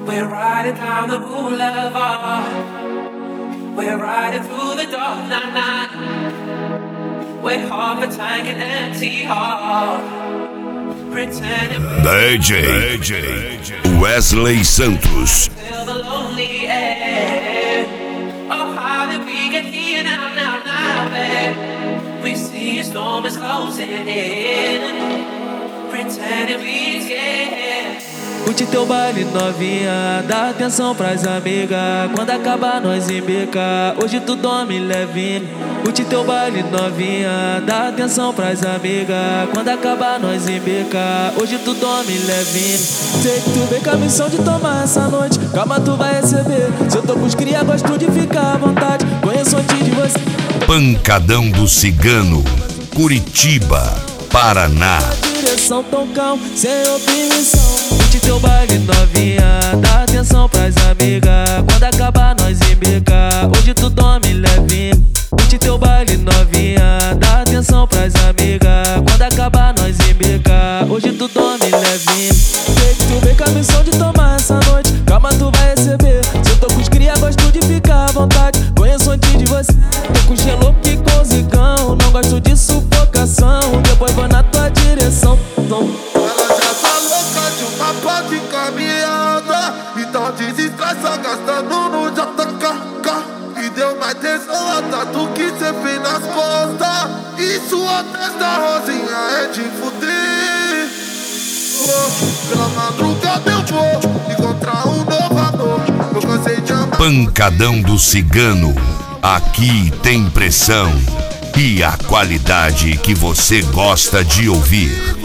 We're riding down the boulevard. We're riding through the dark night. We're half a tank and empty heart. Pretending DJ Wesley Santos. feel the lonely air. Oh, how did we get here now, babe? We see a storm is closing in. Pretending we scared. Curte teu baile novinha, dá atenção pras amigas. Quando acabar nós embica, hoje tu dorme levinho. Curte teu baile novinha, dá atenção pras amigas. Quando acabar nós embica, hoje tu dorme levinho. Sei que tu vem com a missão de tomar essa noite, calma tu vai receber. Se eu tô com os cria, gosto de ficar à vontade. Conheço antes de você. Pancadão do Cigano, Curitiba, Paraná. Direção tão calma, sem oprimição. Curte teu baile novinha, dá atenção pras amigas. Quando acabar nós embica, hoje tu dorme levinho. Curte teu baile novinha, dá atenção pras amigas. Quando acabar nós embica, hoje tu dorme levinho. Sei que tu vem com a missão de tomar essa noite, calma tu vai receber. Se eu tô com os cria, gosto de ficar à vontade. Conheço antes de você. Tô com gelo que com zigão, não gosto de sufocação. Depois vou na tua direção. Ela já tá louca de uma pode caminhada. Então desestressa gastando no JK. E deu mais tesão a tatu que cê fez nas costas. E sua testa rosinha é de fuder. Pela madrugada eu vou encontrar um novo amor. Eu cansei de amar. Pancadão do Cigano, aqui tem pressão e a qualidade que você gosta de ouvir.